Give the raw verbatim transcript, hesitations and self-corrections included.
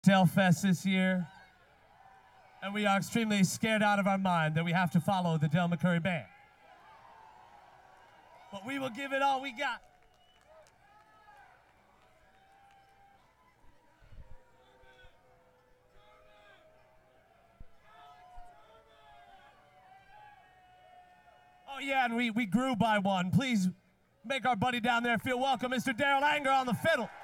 Del Fest this year, and we are extremely scared out of our mind that we have to follow the Del McCoury Band. But we will give it all we got. Oh yeah, and we, we grew by one. Please make our buddy down there feel welcome, Mister Daryl Anger on the fiddle.